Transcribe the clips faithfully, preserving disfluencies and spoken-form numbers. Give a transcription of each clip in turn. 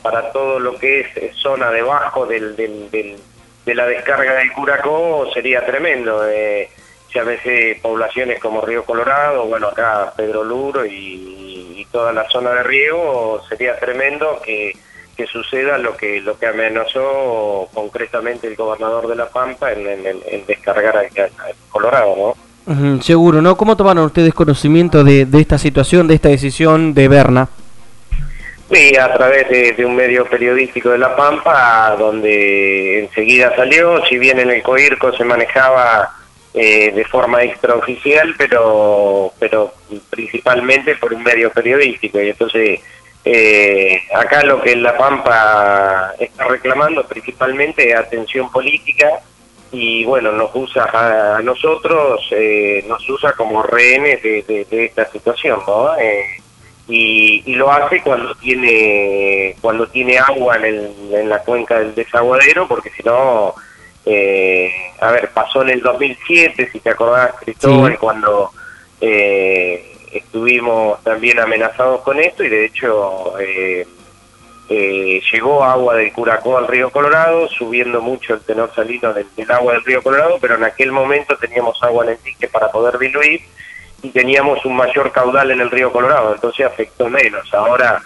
para todo lo que es zona debajo del, del, del, de la descarga del Curacó sería tremendo. Eh, llámese poblaciones como Río Colorado, bueno, acá Pedro Luro y, y toda la zona de riego, sería tremendo que, que suceda lo que lo que amenazó concretamente el gobernador de La Pampa en, en, en descargar al, al Colorado, ¿no? Uh-huh, seguro, ¿no? ¿Cómo tomaron ustedes conocimiento de, de esta situación, de esta decisión de Berna? Sí, a través de, de un medio periodístico de La Pampa, donde enseguida salió, si bien en el COIRCO se manejaba eh, de forma extraoficial, pero pero principalmente por un medio periodístico, y entonces eh, acá lo que La Pampa está reclamando principalmente es atención política, y bueno, nos usa a, a nosotros, eh, nos usa como rehenes de, de, de esta situación, ¿no? Eh, y, y lo hace cuando tiene cuando tiene agua en, el, en la cuenca del desaguadero, porque si no, eh, a ver, pasó en el dos mil siete, si te acordás, Cristóbal, sí, cuando eh, estuvimos también amenazados con esto, y de hecho eh, eh, llegó agua del Curacó al río Colorado, subiendo mucho el tenor salino del, del agua del río Colorado, pero en aquel momento teníamos agua en el dique para poder diluir, y teníamos un mayor caudal en el río Colorado, entonces afectó menos. Ahora,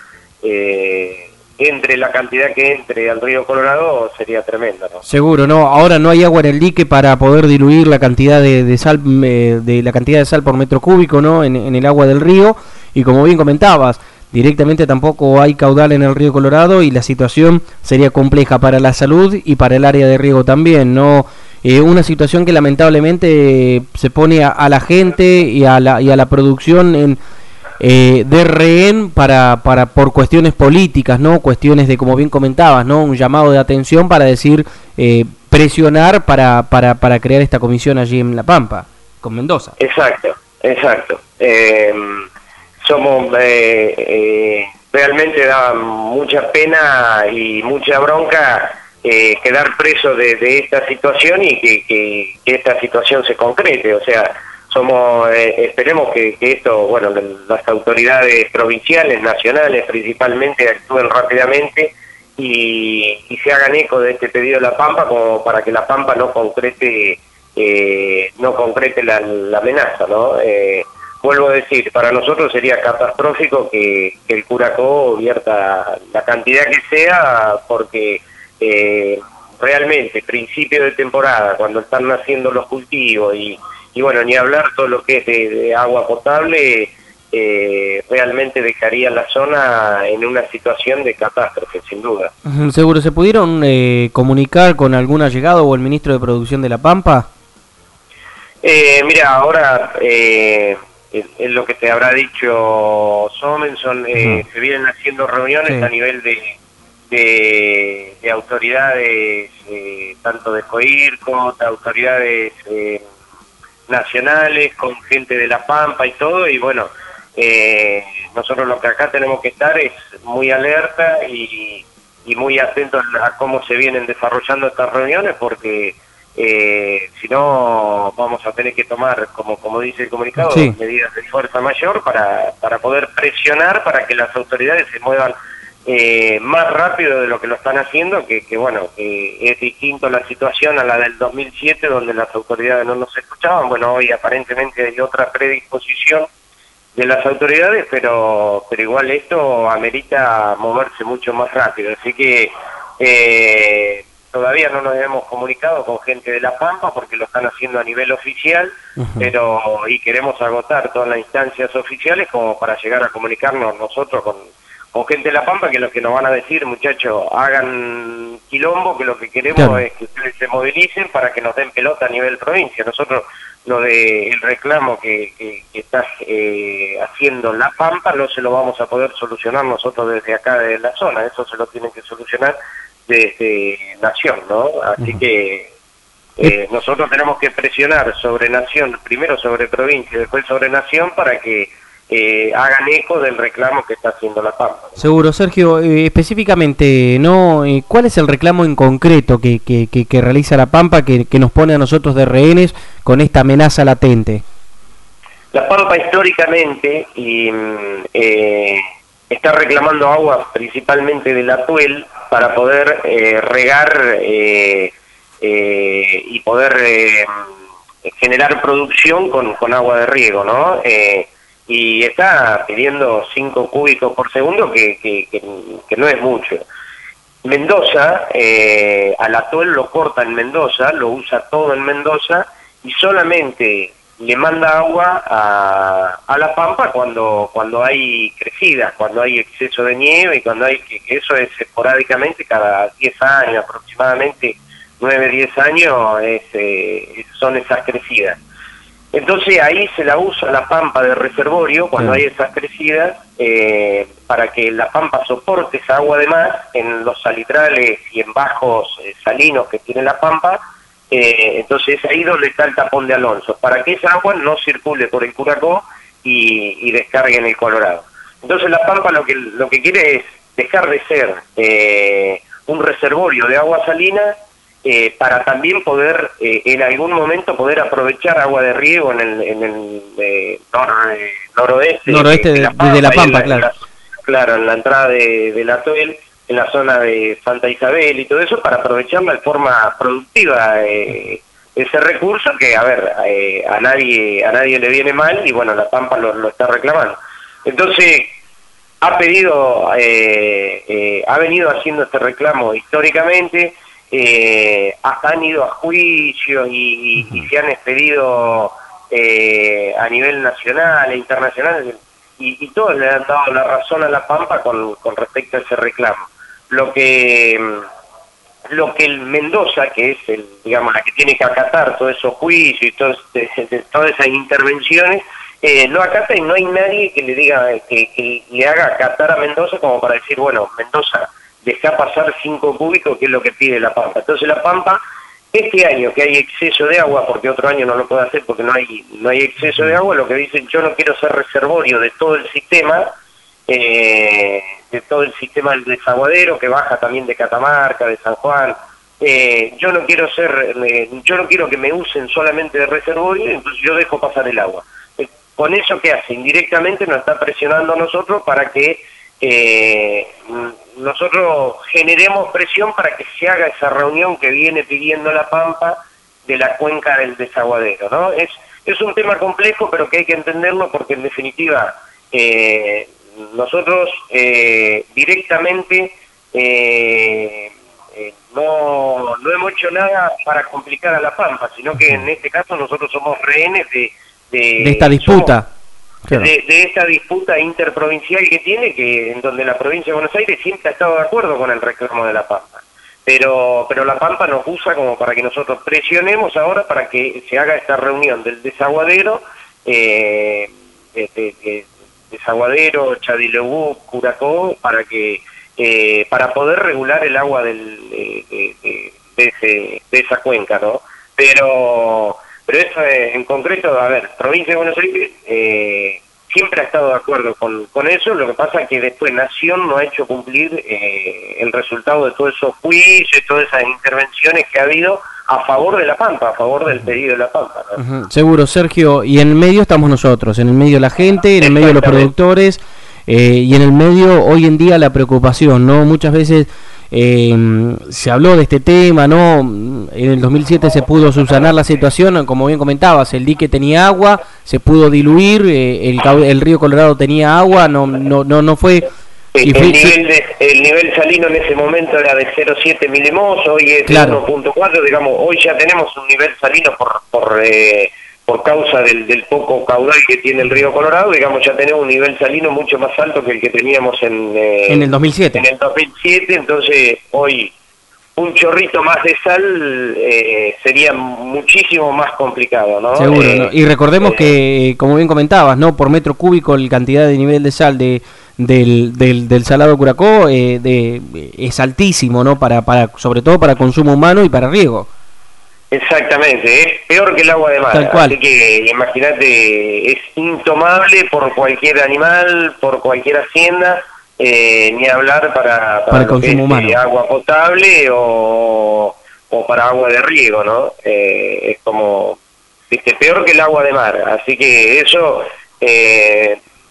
eh, entre la cantidad que entre al río Colorado sería tremenda, ¿no? Seguro, ¿no? Ahora no hay agua en el dique para poder diluir la cantidad de, de sal, eh, de la cantidad de sal por metro cúbico, ¿no? En, en el agua del río, y como bien comentabas, directamente tampoco hay caudal en el río Colorado, y la situación sería compleja para la salud y para el área de riego también, ¿no? Eh, una situación que lamentablemente eh, se pone a, a la gente y a la, y a la producción en, eh, de rehén para, para por cuestiones políticas, ¿no? Cuestiones de, como bien comentabas, ¿no? Un llamado de atención para decir, eh, presionar para, para, para crear esta comisión allí en La Pampa, con Mendoza. Exacto, exacto. Eh, somos, eh, eh, realmente da mucha pena y mucha bronca Eh, quedar preso de, de esta situación, y que, que, que esta situación se concrete. O sea, somos eh, esperemos que, que esto, bueno, las autoridades provinciales, nacionales principalmente, actúen rápidamente y, y se hagan eco de este pedido de La Pampa, como para que La Pampa no concrete eh, no concrete la, la amenaza, ¿no? Eh, vuelvo a decir, para nosotros sería catastrófico que, que el Curacó vierta la cantidad que sea, porque Eh, realmente, principio de temporada, cuando están naciendo los cultivos, y, y bueno, ni hablar todo lo que es de, de agua potable, eh, realmente dejaría la zona en una situación de catástrofe, sin duda. Uh-huh. ¿Seguro se pudieron eh, comunicar con algún allegado o el ministro de Producción de La Pampa? Eh, mira, ahora eh, es, es lo que te habrá dicho Somenson, eh, uh-huh. se vienen haciendo reuniones sí. a nivel de De, de autoridades, eh, tanto de COIRCO, de autoridades eh, nacionales, con gente de La Pampa y todo, y bueno, eh, nosotros lo que acá tenemos que estar es muy alerta y, y muy atentos a cómo se vienen desarrollando estas reuniones, porque eh, si no vamos a tener que tomar, como como dice el comunicado, sí. medidas de fuerza mayor para, para poder presionar para que las autoridades se muevan Eh, más rápido de lo que lo están haciendo, que, que bueno, que es distinto la situación a la del dos mil siete, donde las autoridades no nos escuchaban. Bueno, hoy aparentemente hay otra predisposición de las autoridades, pero pero igual esto amerita moverse mucho más rápido, así que eh, todavía no nos hemos comunicado con gente de La Pampa porque lo están haciendo a nivel oficial, uh-huh. pero y queremos agotar todas las instancias oficiales como para llegar a comunicarnos nosotros con con gente de La Pampa, que los que nos van a decir, muchachos, hagan quilombo, que lo que queremos claro. es que ustedes se movilicen para que nos den pelota a nivel provincia. Nosotros, lo de el reclamo que, que, que está eh, haciendo La Pampa, no se lo vamos a poder solucionar nosotros desde acá, de la zona, eso se lo tienen que solucionar desde Nación, ¿no? Así uh-huh. que eh, nosotros tenemos que presionar sobre Nación, primero sobre provincia, después sobre Nación, para que Eh, hagan eco del reclamo que está haciendo La Pampa. Seguro, Sergio, eh, específicamente, ¿no? Eh, ¿cuál es el reclamo en concreto que, que, que, que realiza La Pampa, que, que nos pone a nosotros de rehenes con esta amenaza latente? La Pampa históricamente y eh, está reclamando agua principalmente del Atuel para poder eh, regar eh, eh, y poder eh, generar producción con, con agua de riego, ¿no? Eh, y está pidiendo cinco cúbicos por segundo, que, que, que, que no es mucho. Mendoza, eh, al Atuel lo corta en Mendoza, lo usa todo en Mendoza, y solamente le manda agua a, a La Pampa cuando cuando hay crecidas, cuando hay exceso de nieve, y cuando hay que, que eso es esporádicamente cada diez años, aproximadamente nueve, diez años es, eh, son esas crecidas. Entonces ahí se la usa La Pampa de reservorio cuando sí. hay esas crecidas, eh, para que La Pampa soporte esa agua de más en los salitrales y en bajos eh, salinos que tiene La Pampa. Eh, entonces es ahí donde está el tapón de Alonso, para que esa agua no circule por el Curacó y, y descargue en el Colorado. Entonces La Pampa lo que lo que quiere es dejar de ser eh, un reservorio de agua salina, eh, para también poder eh, en algún momento poder aprovechar agua de riego en el, en el eh, nor, eh, noroeste, noroeste de, de La Pampa, de la Pampa la, claro. La, claro, en la entrada de, de la Atuel, en la zona de Santa Isabel y todo eso, para aprovecharla de forma productiva, eh, ese recurso que, a ver, eh, a nadie a nadie le viene mal, y bueno, La Pampa lo, lo está reclamando. Entonces, ha pedido, eh, eh, ha venido haciendo este reclamo históricamente, eh, hasta han ido a juicios y, y, y se han expedido eh, a nivel nacional e internacional, y, y todos le han dado la razón a La Pampa con, con respecto a ese reclamo. Lo que lo que el Mendoza, que es el, digamos, la que tiene que acatar todos esos juicios y todo, este, todas esas intervenciones, eh, no acata, y no hay nadie que le diga, que, que le haga acatar a Mendoza como para decir, bueno, Mendoza, deja pasar cinco cúbicos, que es lo que pide La Pampa. Entonces La Pampa, este año que hay exceso de agua, porque otro año no lo puede hacer porque no hay no hay exceso de agua, lo que dicen, yo no quiero ser reservorio de todo el sistema, eh, de todo el sistema del desaguadero, que baja también de Catamarca, de San Juan, eh, yo no quiero ser, eh, yo no quiero que me usen solamente de reservorio, entonces yo dejo pasar el agua. Eh, con eso, ¿qué hace? Indirectamente nos está presionando a nosotros para que eh, nosotros generemos presión para que se haga esa reunión que viene pidiendo La Pampa de la cuenca del desaguadero, ¿no? Es, es un tema complejo, pero que hay que entenderlo, porque en definitiva eh, nosotros eh, directamente eh, eh, no, no hemos hecho nada para complicar a La Pampa, sino que en este caso nosotros somos rehenes de, de, de esta disputa. Somos, Claro. De, de esta disputa interprovincial que tiene, que en donde la provincia de Buenos Aires siempre ha estado de acuerdo con el reclamo de La Pampa, pero pero La Pampa nos usa como para que nosotros presionemos ahora para que se haga esta reunión del desaguadero, eh, de, de, de, desaguadero, Chadileú, Curacó, para que eh, para poder regular el agua del, de, de, de, de, ese, de esa cuenca, ¿no? Pero Pero eso eh, en concreto, a ver, provincia de Buenos Aires eh, siempre ha estado de acuerdo con, con eso, lo que pasa es que después Nación no ha hecho cumplir eh, el resultado de todos esos juicios, todas esas intervenciones que ha habido a favor de La Pampa, a favor del pedido de La Pampa, ¿no? Uh-huh. Seguro, Sergio, y en el medio estamos nosotros, en el medio la gente, en el medio los productores, eh, y en el medio hoy en día la preocupación, ¿no? Muchas veces Eh, se habló de este tema, ¿no? En el dos mil siete se pudo subsanar la situación, como bien comentabas, el dique tenía agua, se pudo diluir, eh, el, el río Colorado tenía agua, no no no no fue... Y el, fue, nivel de, el nivel salino en ese momento era de cero coma siete milimos, hoy es claro. de uno punto cuatro, digamos, hoy ya tenemos un nivel salino por por eh, por causa del, del poco caudal que tiene el río Colorado, digamos, ya tenemos un nivel salino mucho más alto que el que teníamos en, eh, en el dos mil siete. En el dos mil siete, entonces hoy un chorrito más de sal eh, sería muchísimo más complicado, ¿no? Seguro, eh, ¿no? Y recordemos eh, que, como bien comentabas, ¿no? Por metro cúbico la cantidad de nivel de sal de del, del, del salado Curacó eh, de, es altísimo, ¿no? Para, para, sobre todo para consumo humano y para riego. Exactamente, es peor que el agua de mar, Tal cual. Así que imagínate, es intomable por cualquier animal, por cualquier hacienda, eh, ni hablar para, para, para el consumo es, humano. Eh, agua potable o, o para agua de riego, ¿no? Eh, es como, viste, peor que el agua de mar, así que eso, eh,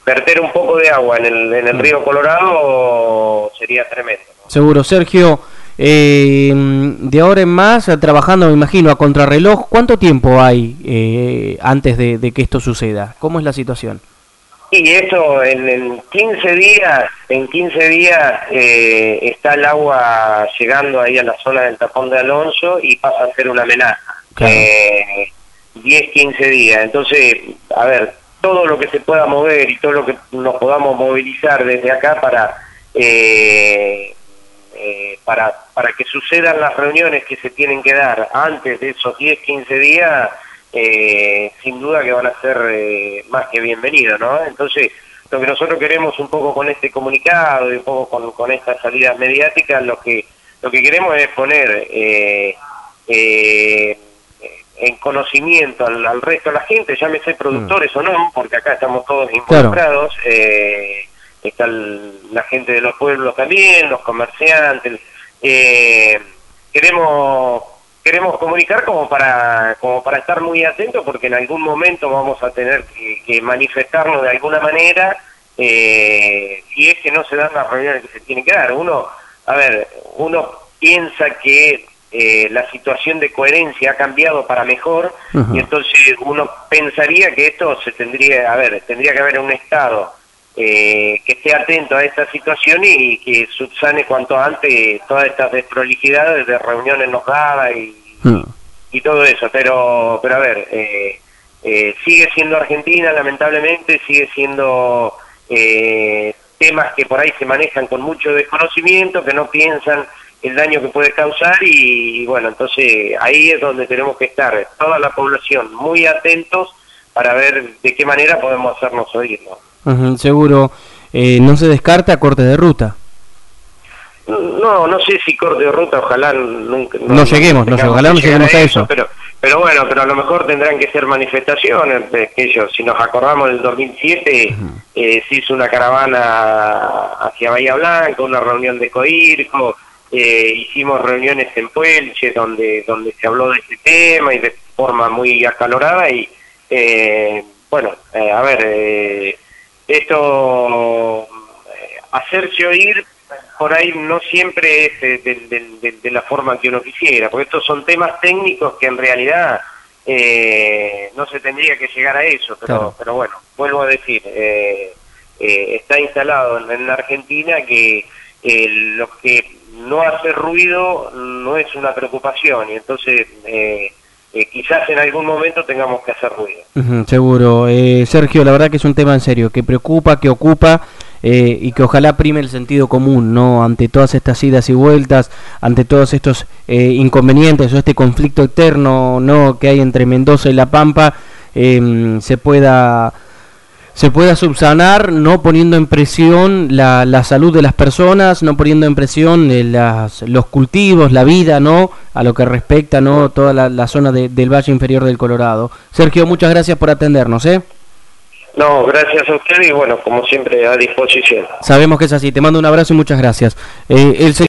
verter un poco de agua en el, en el río Colorado sería tremendo, ¿no? Seguro. Sergio, eh, de ahora en más, trabajando, me imagino, a contrarreloj, ¿cuánto tiempo hay eh, antes de, de que esto suceda? ¿Cómo es la situación? Y esto en, en quince días, en quince días eh, está el agua llegando ahí a la zona del tapón de Alonso y pasa a ser una amenaza. Claro. Eh, diez, quince días. Entonces, a ver, todo lo que se pueda mover y todo lo que nos podamos movilizar desde acá para eh, eh, para para que sucedan las reuniones que se tienen que dar antes de esos diez, quince días, eh, sin duda que van a ser eh, más que bienvenidos, ¿no? Entonces, lo que nosotros queremos un poco con este comunicado y un poco con, con estas salidas mediáticas, lo que lo que queremos es poner eh, eh, en conocimiento al, al resto de la gente, llámese productores mm. o no, porque acá estamos todos involucrados, claro. eh, está el, la gente de los pueblos también, los comerciantes, eh, queremos queremos comunicar como para como para estar muy atentos, porque en algún momento vamos a tener que, que manifestarnos de alguna manera, eh, si es que no se dan las reuniones que se tienen que dar. Uno, a ver, uno piensa que eh, la situación de coherencia ha cambiado para mejor, uh-huh. y entonces uno pensaría que esto se tendría, a ver, tendría que haber un Estado eh, que esté atento a esta situación y que subsane cuanto antes todas estas desprolijidades de reuniones no dadas y, uh-huh. y todo eso. Pero, pero a ver, eh, eh, sigue siendo Argentina, lamentablemente, sigue siendo eh, temas que por ahí se manejan con mucho desconocimiento, que no piensan el daño que puede causar, y, y bueno, entonces ahí es donde tenemos que estar, toda la población, muy atentos para ver de qué manera podemos hacernos oír, ¿no? Uh-huh, seguro. Eh, ¿no se descarta corte de ruta? No, no sé si corte de ruta, ojalá nunca... No, no lleguemos, no, ojalá no lleguemos a eso. Pero, pero bueno, pero a lo mejor tendrán que ser manifestaciones, de aquello. Si nos acordamos del dos mil siete, uh-huh. eh, se hizo una caravana hacia Bahía Blanca, una reunión de Coirco, eh, hicimos reuniones en Puelche donde donde se habló de este tema y de forma muy acalorada, y eh, bueno, eh, a ver, eh, esto, eh, hacerse oír por ahí no siempre es de, de, de, de la forma que uno quisiera, porque estos son temas técnicos que en realidad eh, no se tendría que llegar a eso, pero, claro. pero bueno, vuelvo a decir, eh, eh, está instalado en, en la Argentina que eh, lo que no hace ruido no es una preocupación, y entonces eh, eh, quizás en algún momento tengamos que hacer ruido. Uh-huh, seguro. Eh, Sergio, la verdad que es un tema en serio, que preocupa, que ocupa, eh, y que ojalá prime el sentido común, ¿no? Ante todas estas idas y vueltas, ante todos estos eh, inconvenientes o este conflicto eterno, ¿no?, que hay entre Mendoza y La Pampa, eh, se pueda... se pueda subsanar, no poniendo en presión la, la salud de las personas, no poniendo en presión eh, las, los cultivos, la vida, ¿no?, a lo que respecta, ¿no?, toda la, la zona de, del Valle Inferior del Colorado. Sergio, muchas gracias por atendernos, ¿eh? No, gracias a usted y bueno, como siempre, a disposición. Sabemos que es así. Te mando un abrazo y muchas gracias. Eh, el